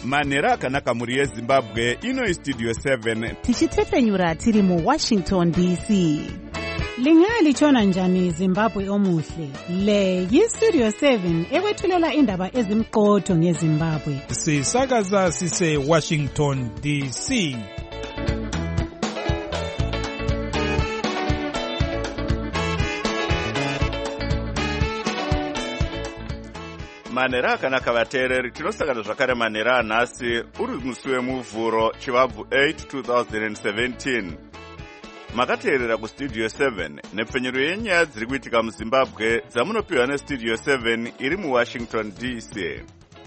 manhero akanaka mhuri yezimbabwe. Ino istudio 7 tichitefenyura tiri muWashington DC. Lingalitshona njani Zimbabwe omuhle? Le yistudio 7 ekwethulela indaba ezimqotho ngeZimbabwe. Sisakaza sise Washington DC. manhero akanaka vateereri, tinosangana zvakare manhero anhasi uri musi wemuvhuro chivabvu 8 2017. Makateerera kustudio 7 nepfenyuro yenyaya dziri kuitika muZimbabwe dzamunopiwa nestudio 7 iri muWashington DC.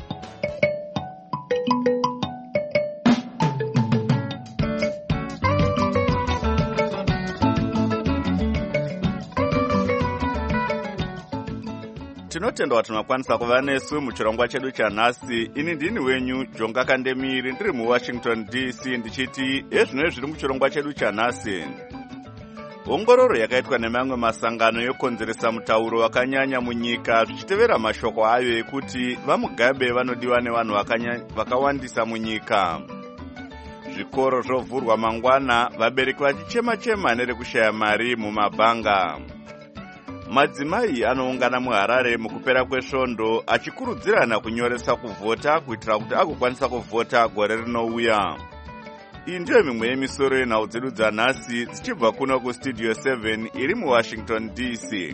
Tinotenda kuti makwanisa kuva nesu muchirongwa chedu chanhasi. Ini ndini wenyu Jonga Kandemiri ndiri muWashington DC ndichiti ezvino zviri muchirongwa chedu chanhasi. Ongororo yakaitwa nemamwe masangano yokonzeresa mutauro wakanyanya munyika zvichitevera mashoko ayo ekuti vaMugabe vanodiwa nevanhu vakawandisa munyika. Zvikoro zvovhurwa mangwana, vabereki vachichema-chema nerekushaya mari mumabhanga. Madzimai anoungana muHarare mukupera kwesvondo achikurudzirana kunyoresa kuvhota kuitira kuti agokwanisa kuvhota gore rinouya. Iyi ndiyo mimwe yemisoro yenhau dzedu dzanhasi dzichibva kuno kustudio 7 iri muWashington DC.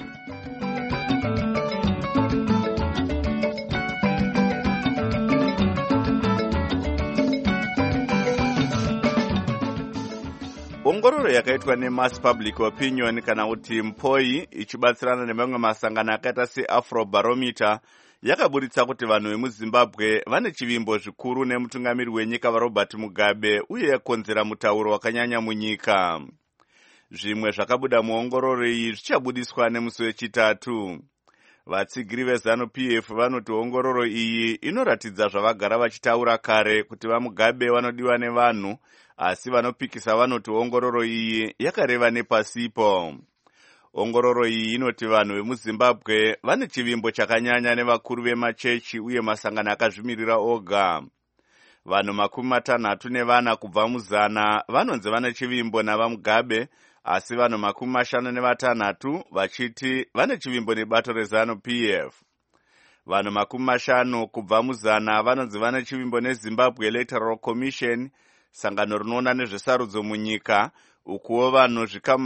Ongororo yakaitwa neMass Public Opinion kana kuti MPOI ichibatsirana nemamwe masangano akaita seAfrobarometer yakaburitsa kuti vanhu vemuZimbabwe vane chivimbo zvikuru nemutungamiri wenyika vaRobert Mugabe uye yakonzera mutauro wakanyanya munyika. Zvimwe zvakabuda muongororo iyi zvichabudiswa nemusi wechitatu. Vatsigiri veZANU-PF vanoti ongororo iyi inoratidza zvavagara vachitaura kare kuti vaMugabe vanodiwa nevanhu, asi vanopikisa vanoti ongororo iyi yakareva nepasipo. Ongororo iyi inoti vanhu vemuZimbabwe vane chivimbo chakanyanya nevakuru vemachechi uye masangano akazvimirira oga. Vanhu 64 kubva muzana vanonzi vane chivimbo navaMugabe, asi vanhu 56 vachiti vane chivimbo nebato reZANU-PF. Vanhu 50 kubva muzana vanonzi vane chivimbo neZimbabwe Electoral Commission, sangano rinoona nezvesarudzo munyika, ukuwo vanhu zvikamu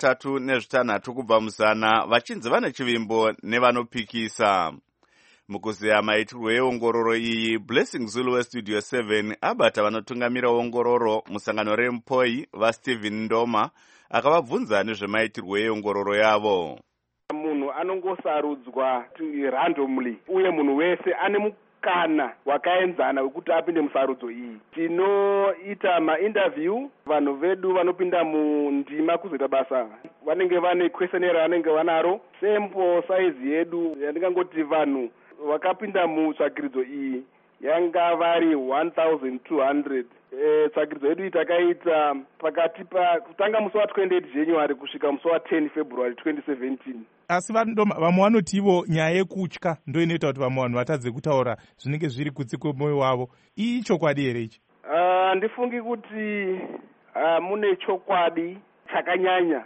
36 kubva muzana vachinzi vane chivimbo nevanopikisa. Mukuzeya maitirwo eongororo iyi, Blessing Zulu westudio 7 abata vanotungamira ongororo musangano reMPOI vaStephen Ndoma akavabvunza nezvemaitirwo eongororo yavo. Munhu anongosarudzwa randomly uye munhu wese ane mukana wakaenzana wekuti apinde musarudzo iyi. Tinoita mainterview, vanhu vedu vanopinda mundima kuzoita basa vanenge vane questionnaire vanenge vanaro. Sample size yedu yandingangoti vanhu vakapinda mutsvagiridzo iyi yanga vari 1200. Tsvagiridzo yedu takaita pakati kutanga musi wa28 January kusvika musi wa10 February 2017. Asi vamwe vanoti ivo nyaya yekutya ndo inoita kuti vamwe vanhu vatadze kutaura zvinenge zviri kutsi kwemwoyo wavo. Iyi chokwadi here ichi? Ndifungi kuti mune chokwadi chakanyanya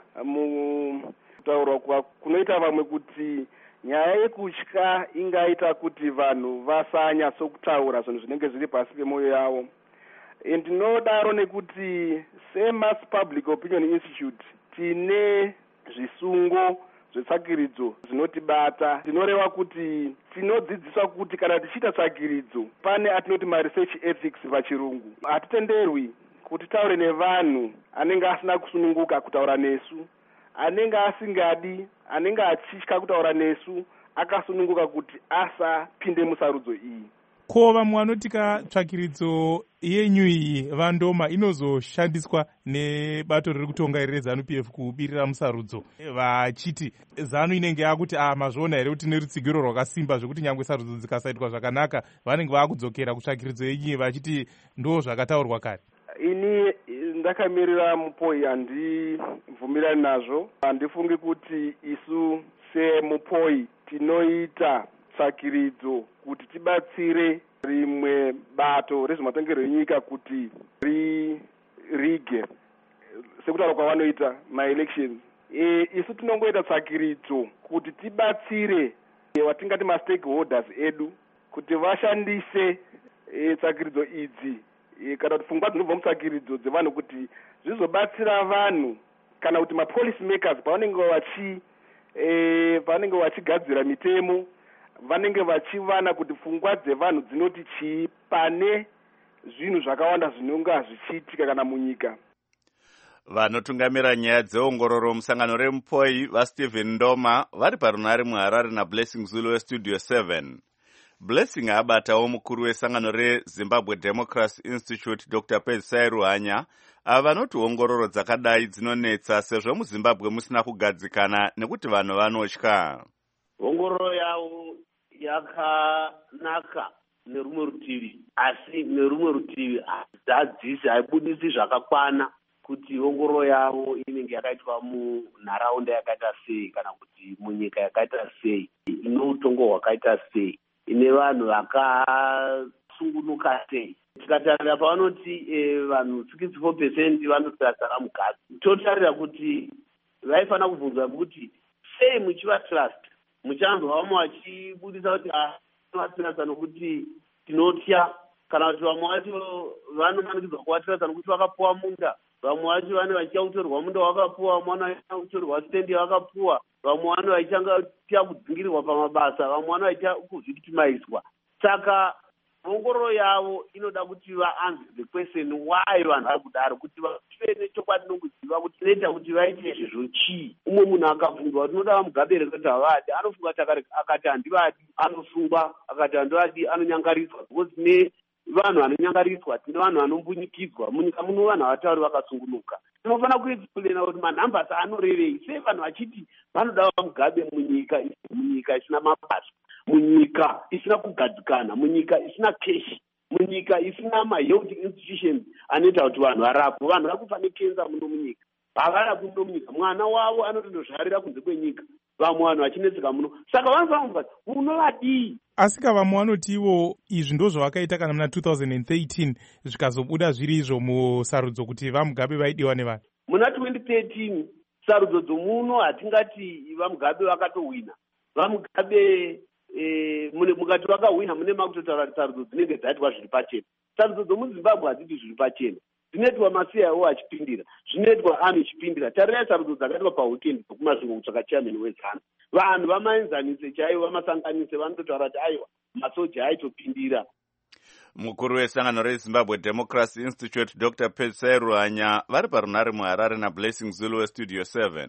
mukutaura kunoita vamwe kuti nyaya yekutya ingaita kuti vanhu vasanyatsokutaura zvinhu zvinenge zviri pasi pemwoyo yavo. Ndinodaro nekuti seMass Public Opinion Institute tine zvisungo zvetsvagiridzo zvinotibata. Tinoreva kuti tinodzidziswa kuti kana tichiita tsvagiridzo pane atinoti maresearch ethics pachirungu. Hatitenderwi kuti taure nevanhu anenge asina kusununguka kutaura nesu, anenge asingadi, anenge achitya kutaura nesu, akasununguka kuti asapinde musarudzo iyi. Ko vamwe vanotika tsvagiridzo yenyu iyi vaNdoma inozoshandiswa nebato riri kutonga iri reZANU-PF kubirira musarudzo, vachiti ZANU inenge yakuti mazviona here kuti nerutsigiro rwakasimba zvekuti nyangwe sarudzo dzikasaitwa zvakanaka vanenge vakudzokera kutsvagiridzo yenyu vachiti ndo zvakataurwa kare. Ini ndakamirira MPOI handibvumirani nazvo. Handifungi kuti isu seMPOI tinoita tsvagiridzo kuti tibatsire rimwe bato rezvematongerwo enyika kuti rige sekutaura kwavanoita maelections. Isu tinongoita tsvakiridzo kuti tibatsire watingati mastakeholders edu kuti vashandise tsvakiridzo idzi kana kuti pfungwa dzinobva mutsvakiridzo dzevanhu kuti zvizobatsira vanhu kana kuti mapolicy makers pavanenge vachigadzira mitemo vanenge vachivana kuti pfungwa dzevanhu dzinoti chii pane zvinhu zvakawanda zvinonga zvichiitika kana munyika. Vanotungamira nyaya dzeongororo musangano remupoi vaStephen Ndoma vari parunare muHarare naBlessing Zulu weStudio 7. Blessing abatawo mukuru wesangano reZimbabwe Democracy Institute Dr. Pedzisai Ruhanya vanoti ongororo dzakadai dzinonetsa sezvo muZimbabwe musina kugadzikana nekuti vanhu vanotya. Ongororo yavo yakanaka nerumwe rutivi, asi nerumwe rutivi haibudisi zvakakwana kuti ongororo yavo inenge yakaitwa munharaunda yakaita sei kana kuti munyika yakaita sei, ine utongo hwakaita sei, ine vanhu vakasungunuka sei. Tikatarira pavanoti vanhu 64% vanotsvatsara mukadzi, totarira kuti vaifanira kubvunzwa kuti sei muchivatrust muchanzwa vamwe vachibudisa kuti vatrasta nokuti tinotya, kana kuti vamwe vacho vanomanikidzwa kuvatrasta nokuti vakapuwa munda, vamwe vacho vane vachiya kutorwa munda wakapuwa, vamwe vane vachiya kutorwa stendi yavakapuwa, vamwe vane vachiya kudzingirirwa pamabasa, vamwe vane vachiya kuzvikitimaizwa. Saka ongororo yavo inoda kuti vaanze the question why vanhu vari kudaro, kuti vachive nechokwadi nokuziva kuti inoita kuti vaite izvozvo chii. Umwe munhu akabvunzwa kuti unoda vamugabe here kuti havadi, anofunga akati handivadi, anosungwa, akati handivadi anonyangariswa, because ne vanhu vanonyangariswa tine vanhu vanombunyikidzwa munyika muno, vanhu havatauri vakasungunuka. Tinofanira kuexplaina kuti manhambasi anorevei, sei vanhu vachiti vanoda vamugabe munyika isina mabasa, munyika isina kugadzikana, munyika isina keshi, munyika isina mahealth institutions anoita kuti vanhu varapwe. Vanhu vakufa nekenza muno munyika, havarapwi muno munyika, mwana wavo anotondozvarira kunze kwenyika, vamwe vanhu vachinetseka muno. Saka vanofanira kubva unovadii. Asi vamwe vanoti ivo izvi ndo zvavakaita kana muna 2013 zvikazobuda zviri izvo musarudzo kuti vamugabe vaidiwa nevanhu. Muna 2013 sarudzo dzomuno hatingati vamugabe vakatohwina. Vamugabe mukati vakahwina mune makutotaura kuti sarudzo dzinenge dzaitwa zviri pachena. Sarudzo dzomuZimbabwe hadziti zviri pachena, dzinoitwa masiyawo achipindira, zvinoitwa ami ichipindira. Tarirai sarudzo dzakaitwa paweekend dzokumasvingo kutsvaka chairman wezana, vanhu vamaenzanise chaivo, vamasanganise, vanototaura kuti aiwa masoja aitopindira. Mukuru wesangano reZimbabwe Democracy Institute Dr. Pedzisai Ruhanya vari parunare muHarare naBlessing Zulu weStudio 7.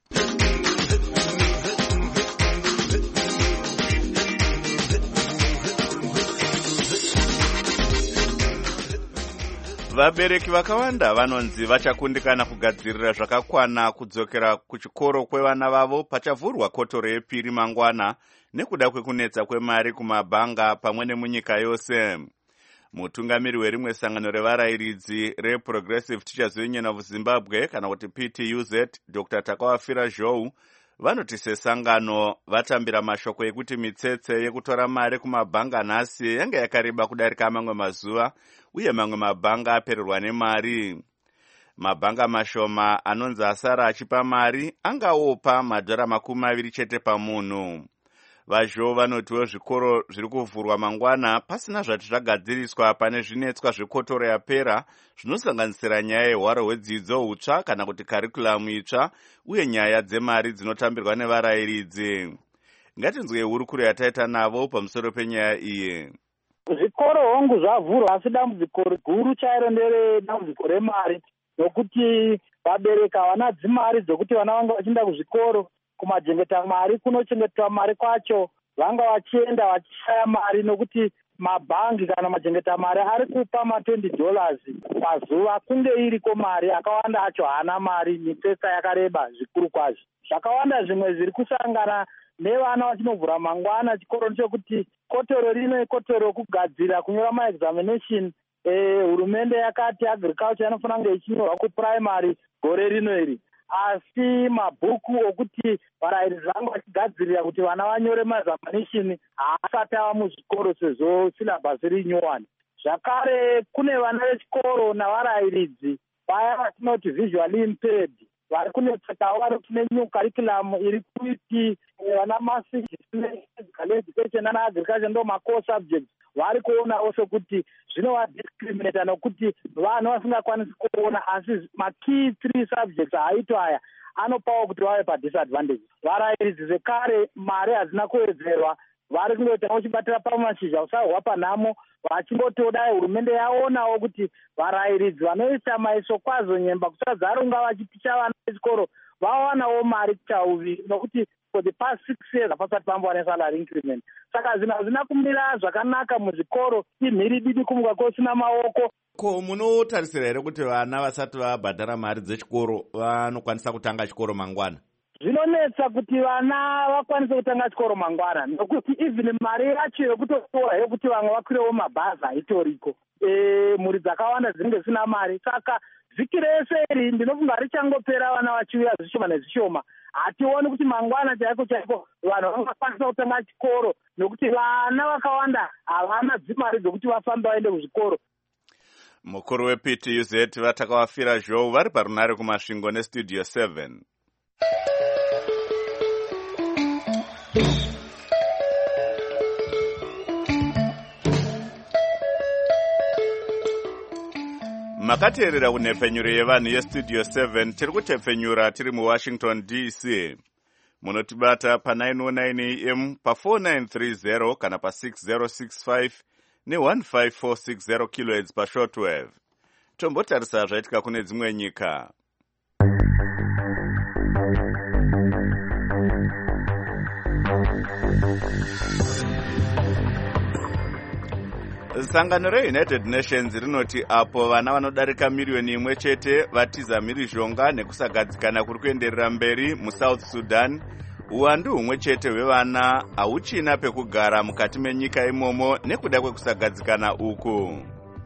Vabereki vakawanda vanonzi vachakundikana kugadzirira zvakakwana kudzokera kuchikoro kwevana vavo pachavhurwa kotoro yepiri mangwana nekuda kwekunetsa kwemari kumabhanga pamwe nemunyika yose. Mutungamiri werimwe sangano revarayiridzi reProgressive Teachers Union of Zimbabwe kana kuti PTUZ, Dr. Takawafira Zhou, vanoti sesangano vatambira mashoko ekuti mitsetse yekutora mari kumabhanga nhasi yange yakareba kudarika mamwe mazuva uye mamwe mabhanga apererwa nemari. Mabhanga mashoma anonzi asara achipa mari angaopa $20 chete pamunhu. Vazho vanotiwo zvikoro zviri kuvhurwa mangwana pasina zvati zvagadziriswa pane zvinetswa zvekotoro yapera zvinosanganisira nyaya yehwaro hwedzidzo hutsva kana kuti karikulamu itsva uye nyaya dzemari dzinotambirwa nevarayiridzi. Ngatinzwe hurukuro yataita navo pamusoro penyaya iyi. Zvikoro hongu zvavhurwa, asi dambudziko guru chairo nderedambudziko remari, nokuti vabereki havana dzimari dzokuti vana vanga vachienda kuzvikoro. Kumajengeta mari kunochengetwa mari kwacho vanga vachienda vachishaya mari, nokuti mabhangi kana majengeta mari ari kupa $20 pazuva kunge iriko mari. Akawanda acho haana mari, mitsetse yakareba zvikuru kwazvo. Zvakawanda zvimwe zviri kusangana nevana vachinovhura mangwana chikoro ndechekuti kotoro rino ikotoro kugadzira kunyora maexamination. Hurumende yakati agriculture inofanira kunge ichinyorwa kuprimary gore rino iri. asi mabhuku okuti varairidzi vange vachigadzirira kuti vana vanyore mazamanishini haasati ava muzvikoro sezvo silabhasi rinyowani. Zvakare kune vana vechikoro navarairidzi vaya vatinoti visually impaired vari kunetsekawo vari kune new curriculum iri kuiti vana physical education ana agriculture ndo macore subjects vari kuonawo sokuti zvinovadiscriminata nokuti vanhu vasingakwanisi kuona asi makey 3 subjects haaito aya anopawo kuti vave padisadvantage. Varairidzi zvekare mari hazina kuwedzerwa vari kungoita vachibatira pamashizha usahwa panhamo vachingotodai hurumende yaonawo kuti varairidzi vanoisa maiso kwazo nyemba kusadzaronga vachiticha vana vechikoro vawanawo mari chauvi nokuti for the past 6 years hapasati pambowane salary increment. Saka zvinhu hazvina kumira zvakanaka muzvikoro, imhiri didi kumuka kusina maoko. Ko munotarisira here kuti vana vasati vabhadhara mari dzechikoro vanokwanisa kutanga chikoro mangwana? Zvinonetsa kuti vana vakwanise kutanga chikoro mangwana nokuti even mari yacho yekutotora yekuti vamwe vakwirewo mabhazi haitoriko. Mhuri dzakawanda dzinenge zvisina mari. Saka vhiki rese iri ndinofunga richangopera vana vachiuya zvishoma nezvishoma. Hationi kuti mangwana chaiko chaiko vanhu vangakwanisa kutanga chikoro nokuti vana vakawanda havana dzimari dzokuti vafambe vaende kuzvikoro. Mukuru wePTUZ vatakavafira zhou vari parunare kumasvingo nestudio 7. Makateerera kunhepfenyuro yevanhu yestudio 7 tiri kutepfenyura tiri muWashington DC. Munotibata pa909 AM pa4930 kana pa6065 ne15460 kHz pashortwave. Tombotarisa zvaitika kune dzimwe nyika. Sangano reUnited Nations rinoti apo vana vanodarika miriyoni imwe chete vatiza mhirizhonga nekusagadzikana kuri kuenderera mberi muSouth Sudan, uwandu humwe chete hwevana hauchina pekugara mukati menyika imomo nekuda kwekusagadzikana uku.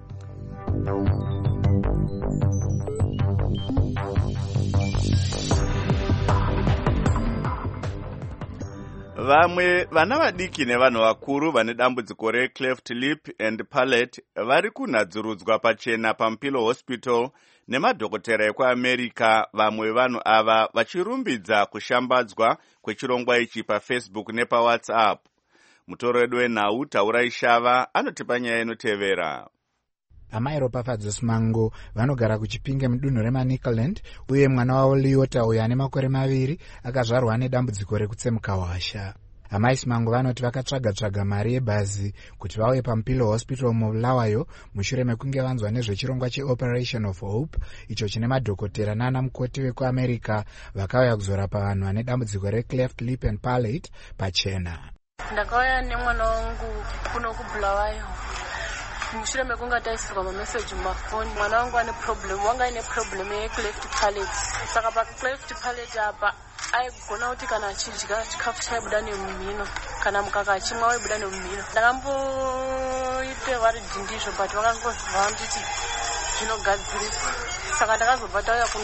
Vamwe vana vadiki nevanhu vakuru vane dambudziko recleft lip and palate vari kunadzurudzwa pachena paMpilo Hospital nemadhokotera ekuAmerica. Vamwe vanhu ava vachirumbidza kushambadzwa kwechirongwa ichi paFacebook nepaWhatsApp. Mutoro wedu wenhau Taurai Shava anotipa nyaya inotevera. Amai Ropafadzo Simango vanogara kuChipinge mudunhu reManicaland uye mwana wavo Liota uyo ane makore 2 akazvarwa nedambudziko rekutsemuka washa. Amai Simango vanoti vakatsvaga mari yebhazi kuti vauye paMpilo Hospital muBulawayo mushure mekunge vanzwa nezvechirongwa cheOperation of Hope icho chine madhokotera nana mukoti vekuAmerica vakauya kuzorapa vanhu vane dambudziko recleft lip and palate pachena. Ndakauya nemwana wangu kuno kuBulawayo. Mushure mekunga taisirwa mameseji mumafoni, mwana wangu ane problem yecleft palate. Saka pacleft palate apa aigona kuti kana achidya chikafu chaibuda nemumhino kana mukaka achimwa waibuda nemumhino. Ndakamboitewa ridhindizvo but vakangozva nditi zvinogadziriswa, saka ndakazobva tauya kuno.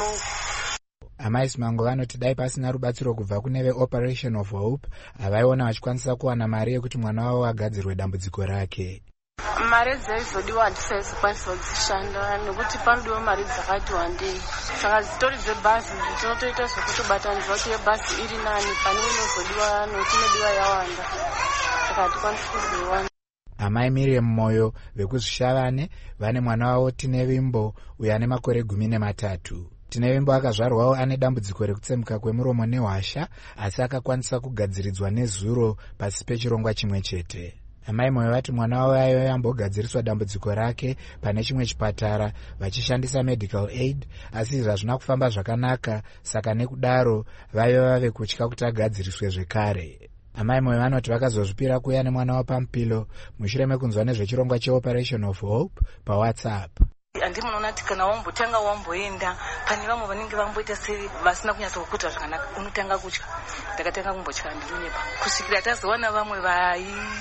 Amai Simango vanoti dai pasina rubatsiro kubva kune veOperation of Hope havaiona vachikwanisa kuwana mari yekuti mwana wavo agadzirwe dambudziko rake. Mari dzaizodiwa handisaizokwanisa kudzishanda nekuti panodiwa mari dzakati wandei. Saka zitori dzebhazi tinotoita zvokutobatanidza kuti yebhazi iri nani pane inozodiwa nokuti inodiwa yawanda. Saka hatikwanisi kuzoiwana. Amai Miriam Moyo vekuzvishavane vane mwana wavo Tinevimbo uyo ane makore 13. Tinevimbo akazvarwawo ane dambudziko rekutsemuka kwemuromo nehwasha asi akakwanisa kugadziridzwa nezuro pasi pechirongwa chimwe chete. Amai Moyo vati mwana wavo aive ambogadziriswa dambudziko rake pane chimwe chipatara vachishandisa medical aid asi hazvina kufamba zvakanaka, saka nekudaro vaive vave kutya kuti agadziriswe zvekare. Amai Moyo vanoti vakazozvipira kuuya nemwana wavo paMpilo mushure mekunzwa nezvechirongwa cheOperation of Hope paWhatsApp. Andi munoona kuti kana wambotanga wamboenda pane vamwe vanenge vamboita vasina kunyatsa kukuta zvakanaka unotanga kutya. Ndakatanga kumbotya ndinonyepa kusvikira tazowana vamwe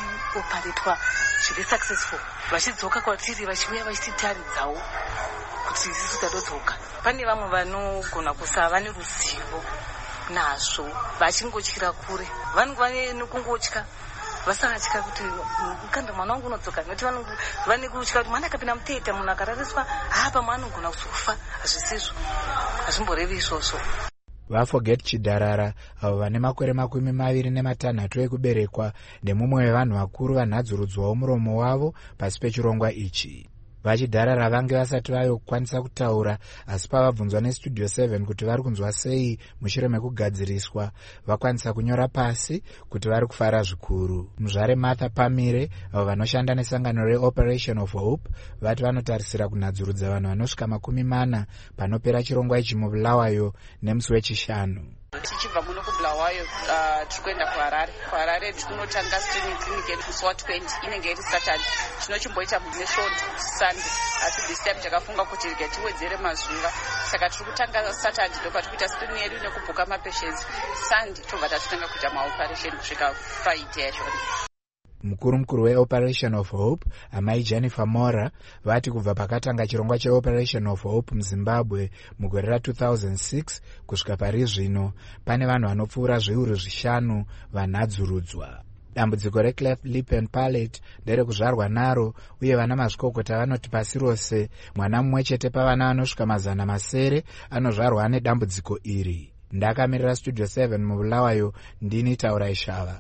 vaioparetwa zviri successful vachidzoka kwatiri vachiuya vachititaridzawo kuti isusu tatodzoka. Pane vamwe vanogona kusava neruzivo nazvo, vachingotyira kure, vanenge vane nekungotya, vasakatya kuti kanda mwana wangu unodzoka, nekuti vane kutya kuti mwana akapinda mutheater munhu akarariswa pamwe anogona kuzofa. Hazvisizvo, hazvimborevi izvozvo. Vaforget Chidharara avo vane makore 26 ekuberekwa nemumwe wevanhu vakuru vanhadzurudzwawo muromo wavo pasi pechirongwa ichi. VaChidharara vange vasati vayokwanisa kutaura, asi pavabvunzwa neStudio 7 kuti vari kunzwa sei mushure mekugadziriswa, vakwanisa kunyora pasi kuti vari kufara zvikuru. Muzvare Martha Pamire avo vanoshanda nesangano reOperation of Hope vati vanotarisira kunhadzurudza vanhu vanosvika 40 panopera chirongwa ichi muBulawayo nemusi weChishanu. Tichibva muno kuBulawayo tikuenda kuHarare tikunotanga screening clinic yedu musi wa20 inenge iri Saturday. Tinochimboita nesvondo Sunday, asi this time takafunga kuti rega tiwedzere mazuva, saka tiri kutanga Saturday ndopa tikuita screening yedu nekubhuka mapatients. Sunday tobva tatotanga kuita maoperation kusvika Friday yachona. Mukuru weOperation of Hope, amai Jennifer Mora, vati kubva pakatanga chirongwa cheOperation of Hope muZimbabwe mugore ra2006 kusvika pari zvino, pane vanhu vanopfuura zviuru 5 vanhadzurudzwa. Dambudziko recleft lip and palate nderekuzvarwa naro, uye vana mazvikokota vanoti pasi rose mwana mumwe chete pavana vanosvika 700 anozvarwa nedambudziko iri. Ndakamirira Studio 7 muBulawayo, ndini Taura Ishava.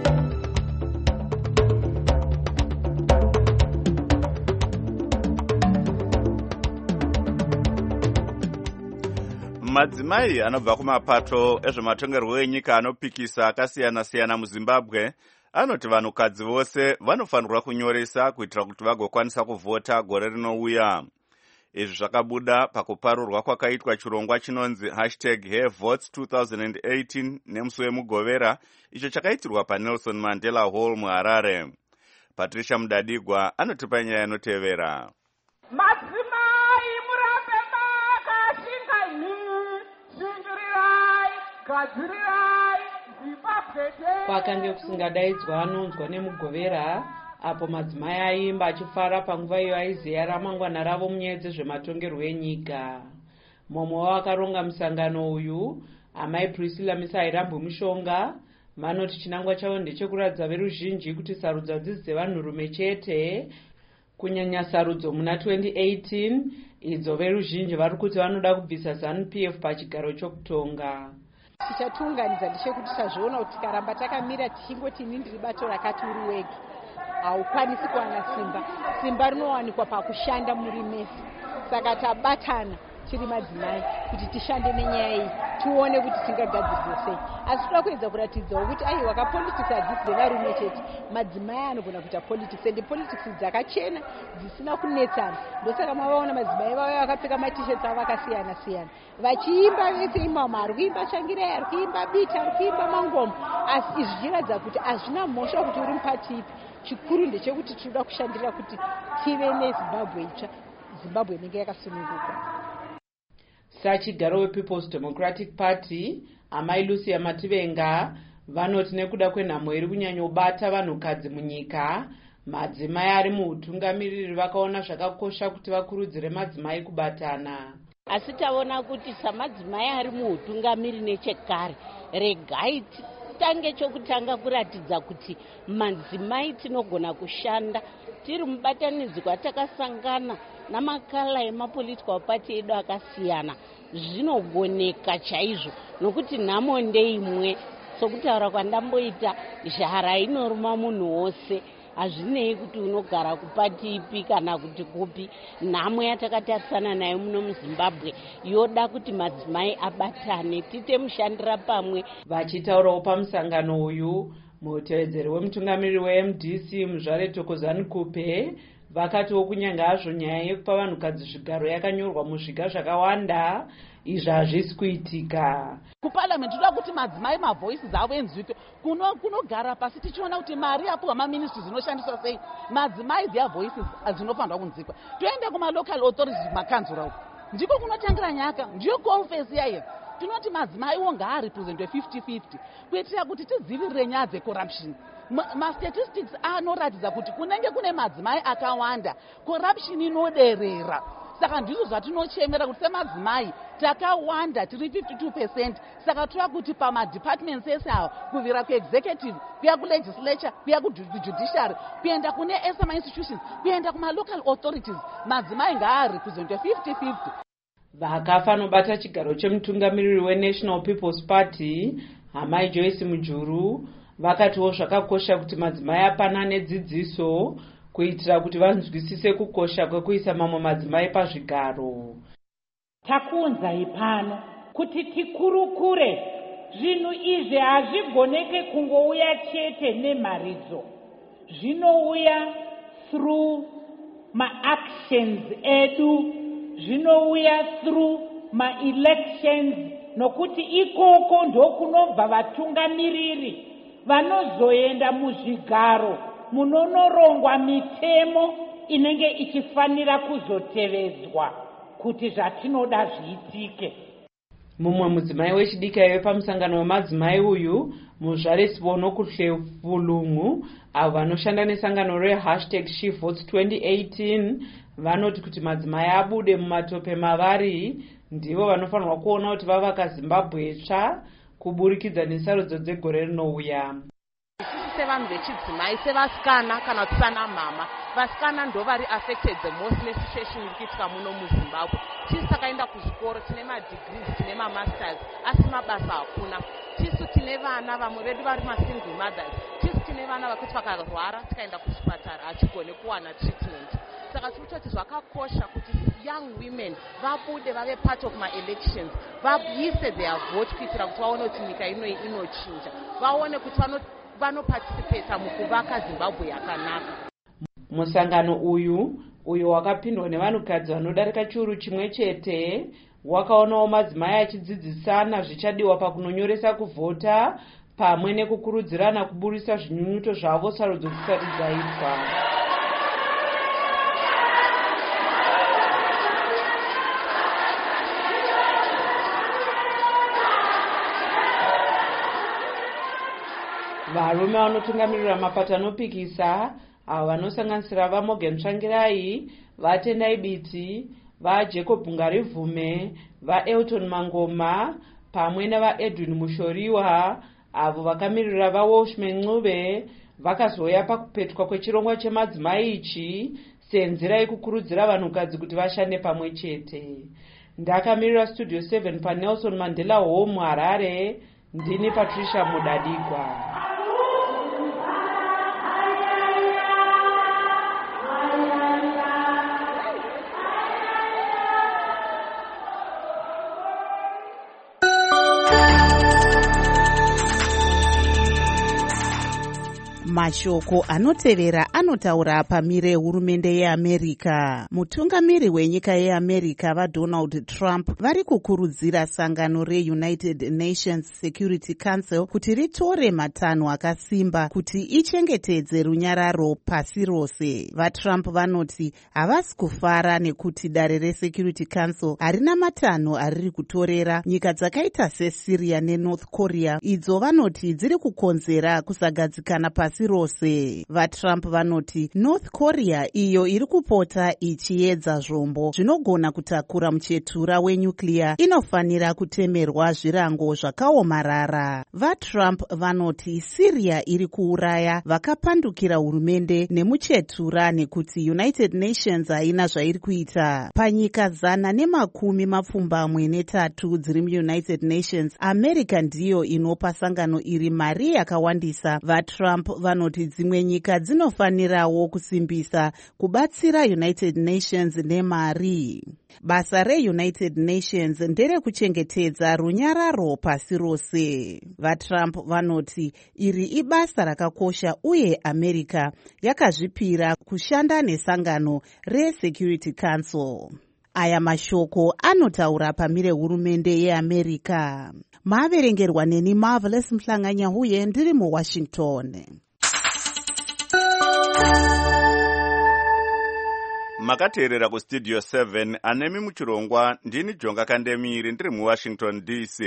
Madzimai anobva kumapato ezvematongerwo enyika anopikisa akasiyana-siyana muZimbabwe anoti vanhukadzi vose vanofanirwa kunyoresa kuitira kuti vagokwanisa kuvhota gore rinouya. Izvi zvakabuda pakuparurwa kwakaitwa chirongwa chinonzi #HairVotes2018 nemusi wemugovera, icho chakaitirwa paNelson Mandela Hall muHarare. Patricia Mudadigwa anotipa nyaya inotevera. Kwakange kusingadaidzwa anonzwa nemugovera, apo madzimai aimba achifara panguva iyo aiziya ramangwana ravo munyaya dzezvematongerwo enyika. Mumwe wavo akaronga musangano uyu, amai Priscilla Misairambo Mushonga, vanoti chinangwa chavo ndechekuratidza veruzhinji kuti sarudzo hadzisi dzevanhurume chete, kunyanya sarudzo muna 2018 idzo veruzhinji vari kuti vanoda kubvisa ZANU-PF pachigaro chokutonga. Tichatiunganidza ndechekuti tazviona kuti tikaramba takamira tichingoti ini ndiri bato rakati uri wega, haukwanisi kuwana simba rinowanikwa pakushanda muri mese. Saka tabatana tiri madzimai kuti tishande nenyaya iyi, tione kuti tingagadzirisa sei. Asi toda kuedza kuratidzawo kuti aiwa kapolitics hadzisi dzevarume chete, madzimai anogona kuita politics, ende politics dzakachena dzisina kunetsana. Ndosaka mavaona madzimai vavo vakapfeka matisheti avo akasiyana-siyana, vachiimba vese imama, ari kuimba Shangirai, ari kuimba Bita, ari kuimba Mangoma, asi izvi zvichiratidza kuti hazvina mhosva kuti uri mupati ipi. Chikuru ndechekuti tinoda kushandira kuti tive neZimbabwe itsva, Zimbabwe inenge yakasununguka. Sachigaro wePeople's Democratic Party, amai Lucia Mativenga, vanoti nekuda kwenhamo iri kunyanyobata vanhukadzi munyika, madzimai ari muutungamiriri vakaona zvakakosha kuti vakurudzire madzimai kubatana. Asi taona kuti samadzimai ari muutungamiriri nechekare, regai tange chokutanga kuratidza kuti madzimai tinogona kushanda tiri mubatanidzwa takasangana namakala emapolitical party edu akasiyana, zvinogoneka chaizvo, nokuti nhamo ndeimwe. Sokutaura kwandamboita, zhara inoruma munhu wose, hazvinei kuti unogara kupati ipi kana kuti kupi. Nhamo yatakatarisana nayo muno muZimbabwe yoda kuti madzimai abatane, tite mushandira pamwe. Vachitaurawo pamusangano uyu, mutevedzeri wemutungamiriri weMDC Muzvare Thokozani Kupe vakatiwo kunyanga hazvo nyaya yekupa vanhukadzi zvigaro yakanyorwa muzviga zvakawanda, izvi hazvisi kuitika. Kuparliament toda kuti madzimai mavoices avo enzwike, kunogara pasi tichiona kuti mari yapuwa maministries dzinoshandiswa sei, madzimai their voices dzinofanirwa kunzikwa. Toenda kumalocal authorities, makanzura uko ndiko kunotangira nyaka, ndiyo conference yayo. Tinoti madzimai wonga arepresentwe 50-50 kuitira kuti tidzivirire nyaya dzecorruption. Statistics anoratidza kuti kunenge kune madzimai akawanda, corruption inoderera. saka ndizvo zvatinochemera kuti semadzimai takawanda tiri 52%. Saka tova kuti pamadepartments ese awa kuvira kuexecutive kuya kulegislature kuya kujudiciary kuenda kune SMA institutions kuenda kumalocal authorities madzimai ngaarepresente 50-50. vakafa nobata chigaro chemutungamiriri weNational People's Party Hamai Joyce Mujuru vakatiwo zvakakosha kuti madzimai apanane dzidziso kuitira kuti vanzwisise kukosha kwekuisa mamwe madzimai pazvigaro. Takunzai pano kuti tikurukure zvinhu izvi hazvigoneke kungouya chete nemharidzo, zvinouya through maactions edu, zvinouya through maelections, nokuti ikoko ndokunobva vatungamiriri vanozoenda muzvigaro munonorongwa mitemo inenge ichifanira kuzotevedzwa kuti zvatinoda zviitike. Mumwe mudzimai wechidiki aive pamusangano wemadzimai uyu muzvare Sibono Kuhlefulungu avo vanoshanda nesangano #SheVotes2018 vanoti kuti madzimai abude mumatope mavari ndivo vanofanirwa kuona kuti vavaka Zimbabwe tsva kuburikidza nesarudzo dzegore rinouya. Sevanhu vechidzimai sevasikana kana kuti sana mama, vasikana ndo vari affected the most nesituation iri kuitika muno muZimbabwe. Tisu takaenda kuzvikoro tine madegrees tine mamasters asi mabasa hakuna. Tisu tine vana vamwe vedu vari masingle mothers. Tisu tine vana vakuti vakarwara tikaenda kuchipatara hachigone kuwana treatment. Saka tirikutoti zvakakosha kuti young women vabude vave part of maelections, vaise their vote kuitira kuti vaone kuti nyika inoi inochinja, vaone kuti vanoparticipate mukuvaka Zimbabwe yakanaka. Musangano uyu wakapindwa nevanhukadzi vanodarika chiuru chimwe chete wakaonawo madzimai achidzidzisana zvichadiwa pakunonyoresa kuvhota pamwe nekukurudzirana kuburisa zvinyunyuto zvavo sarudzo dzisati dzaitwa. Varume vanotungamirira mapato anopikisa avo vanosanganisira vaMorgan Tsvangirai, vaTendai Biti, vaJacob Ngarivume, vaElton Mangoma pamwe navaEdwin Mushoriwa avo vakamirira vaWalshman Ncube vakazouya pakupetwa kwechirongwa chemadzimai ichi senzira yekukurudzira vanhukadzi kuti vashande pamwe chete. Ndakamirira Studio 7 paNelson Mandela Home Harare, ndini Patricia Mudadigwa. Mashoko anotevera anotaura pamire hurumende yeAmerica. Mutungamiri wenyika yeAmerica vaDonald Trump vari kukurudzira sangano reUnited Nations Security Council kuti ritore matanho akasimba kuti ichengetedze runyararo pasi rose. VaTrump vanoti havasi kufara nekuti dare reSecurity Council harina matanho ariri kutorera nyika dzakaita seSyria neNorth Korea, idzo vanoti dziri kukonzera kusagadzikana pasi rose. VaTrump vanoti North Korea iyo iri kupota ichiedza zvombo zvinogona kutakura muchetura wenyuclear inofanira kutemerwa zvirango zvakaomarara. VaTrump vanoti Syria iri kuuraya vakapandukira hurumende nemuchetura nekuti United Nations haina zvairi kuita. Panyika 123 dziri muUnited Nations, America ndiyo inopa sangano iri mari yakawandisa. VaTrump vanoti dzimwe nyika dzinofanirawo kusimbisa kubatsira United Nations nemari. Basa reUnited Nations nderekuchengetedza runyararo pasi rose. VaTrump vanoti iri ibasa rakakosha uye America yakazvipira kushanda nesangano reSecurity Council. Aya mashoko anotaura pamire hurumende yeAmerica. Maverengerwa neni Marvelous Mhlanganyahuye ndiri muWashington. Makateerera kustudio 7 anemi muchirongwa ndini Jonga Kandemiri ndiri muWashington DC.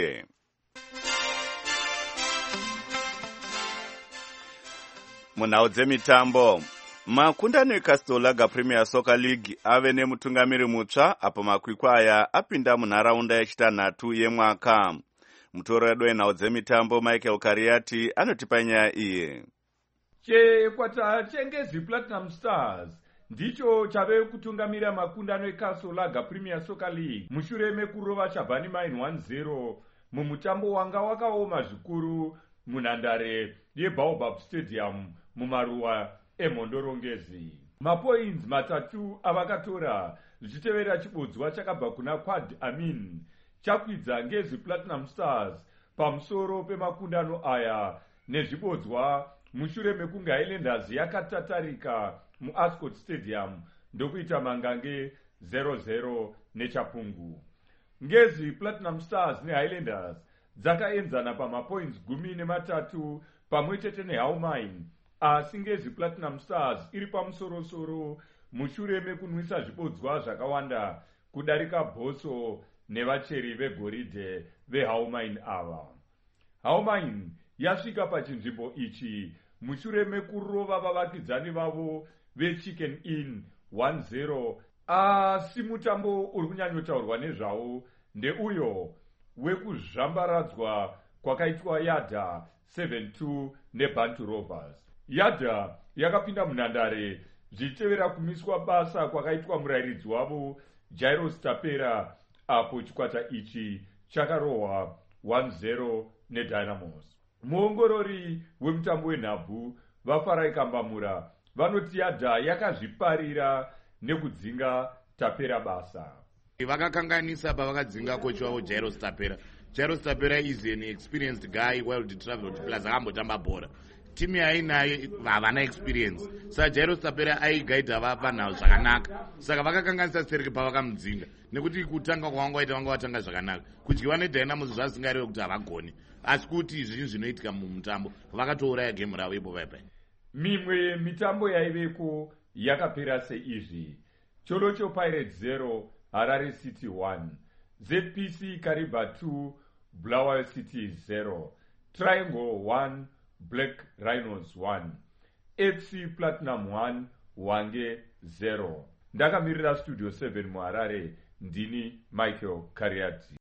Munhau dzemitambo, Makundano eCastle Lager Premier Soccer League ave nemutungamiri mutsva apo makwikwi aya apinda munharaunda yechitanhatu yemwaka. Mutori wenhau dzemitambo Michael Kariati anotipa nyaya iyi. Chikwata chengezi Platinum Stars ndicho chave kutungamira makundano eCastle Lager Premier Soccer League mushure mekurova Shabani Mine 1-0 mumutambo wanga wakaoma zvikuru munhandare yeBaobab Stadium mumaruwa emhondorongezi. Mapoints matatu avakatora zvichitevera chibodzwa chakabva kuna Quad Amin chakwidza ngezi Platinum Stars pamusoro pemakundano aya nezvibodzwa mushure mekunge Highlanders yakatatarika muAscot Stadium ndokuita mangange 0-0 nechapungu. Ngezi Platinum Stars neHighlanders dzakaenzana pamapoints 13 pamwe chete neHaumine, asi ngezi Platinum Stars iri pamusorosoro mushure mekunwisa zvibodzwa zvakawanda kudarika bhoso nevacheri vegoridhe veHaumine ava. Haumine yasvika pachinzvimbo ichi mushure mekurova vavakidzani vavo veChicken Inn 1-0, asi mutambo uri kunyanyotaurwa nezvawo ndeuyo wekuzvambaradzwa kwakaitwa Yadha 7-2 neBantu Rovers. Yadha yakapinda munhandare zvichitevera kumiswa basa kwakaitwa murayiridzi wavo Jairus Tapera apo chikwata ichi chakarohwa 1-0 neDynamos. Muongorori wemutambo wenhabvu vaFarai Kambamura vanoti Yadha yakazviparira nekudzinga Tapera basa. Vakakanganisa pavakadzinga kocha wavo Jairus Tapera. Jairus Tapera is an experienced guy, well traveled plus akambotamba bhora. Timu yainayo havana experience. Saka Jairus Tapera aigaita vapa nhau zvakanaka. Saka vakakanganisa Sereke pavakamudzinga. Nekuti kutanga kwavanga waita vanga watanga zvakanaka. Kudyiwa neDynamos zvasingarevo kuti havagoni. Asi kuti zvinhu zvinoitika mumutambo vakatouraya gemu ravo ipo paipai. Mimwe mitambo yaiveko yakapera seizvi. Cholocho Pirates 0, Harare City 1, ZPC Kariba 2, Bulawayo City 0, Triangle 1, Black Rhinos 1, FC Platinum 1, Wange 0. Ndakamirira Studio 7 muHarare, ndini Michael Kariati.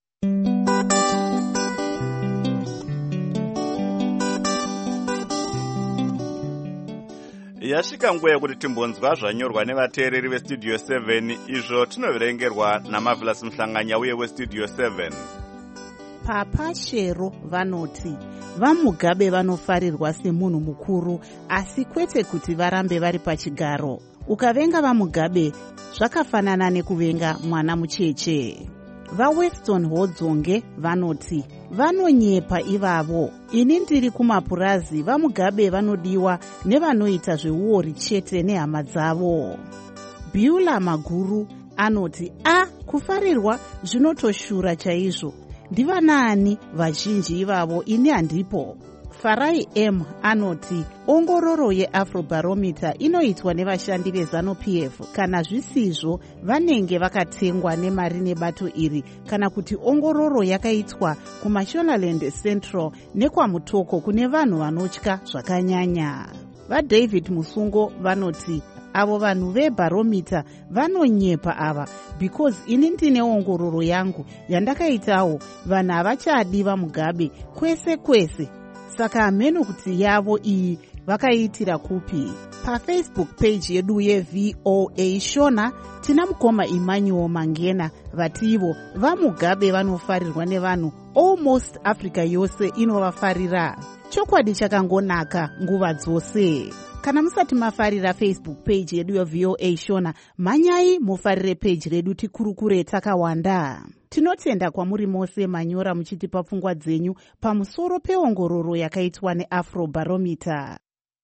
Yasvika nguva yekuti timbonzwa zvanyorwa nevateereri veStudio 7, izvo tinoverengerwa naMarvelous Muhlanganya uye weStudio 7. Papa Shero vanoti vaMugabe vanofarirwa semunhu mukuru, asi kwete kuti varambe vari pachigaro. Ukavenga vaMugabe zvakafanana nekuvenga mwana mucheche. VaWeston Hodzonge vanoti vanonyepa ivavo. Ini ndiri kumapurazi, vaMugabe vanodiwa nevanoita zveuori chete nehama dzavo. Biula Maguru anoti kufarirwa zvinotoshura chaizvo. Ndivanani vazhinji ivavo, ini handipo. Farai M anoti ongororo yeAfrobarometer inoitwa nevashandi veZANU-PF. Kana zvisizvo vanenge vakatengwa nemari nebato iri, kana kuti ongororo yakaitwa kuMashonaland Central nekwaMutoko kune vanhu vanotya zvakanyanya. VaDavid Musungo vanoti avo vanhu veBaromita vanonyepa ava, because ini ndine ongororo yangu yandakaitawo, vanhu havachadi vaMugabe kwese kwese. Saka hameno kuti yavo iyi vakaitira kupi. PaFacebook page yedu yeVOA Shona tina mukoma Emmanuel Mangena vativo vaMugabe vanofarirwa nevanhu, almost Africa yose inovafarira. Chokwadi chakangonaka nguva dzose. Kana musati mafarira Facebook page yedu yeVOA Shona, manyai mufarire page redu Tikurukure Takawanda. Tinotenda kwamuri mose manyora muchitipa pfungwa dzenyu pamusoro peongororo yakaitwa neAfrobarometer.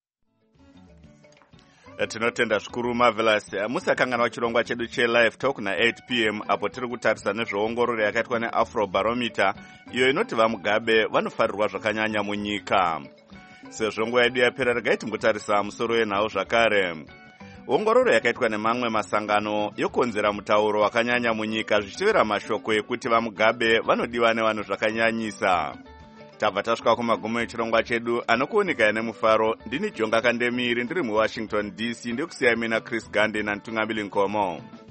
Tinotenda zvikuru Marvelous. Musakanganwa wachirongwa chedu cheLive Talk na8 p.m. apo tiri kutarisa nezveongororo yakaitwa neAfrobarometer, iyo inoti vaMugabe vanofarirwa zvakanyanya munyika. Sezvo nguva yedu yapera, regai timbotarisa musoro wenhau zvakare. Ongororo yakaitwa nemamwe masangano yokonzera mutauro wakanyanya munyika, zvichitevera mashoko ekuti vaMugabe vanodiwa nevanhu zvakanyanyisa. tabva tasvika kumagumo echirongwa chedu anokuoneka nemufaro. Ndini Jonga Kandemiri ndiri muWashington DC, ndikusiyai mina Chris Gande naNtungamili Nkomo.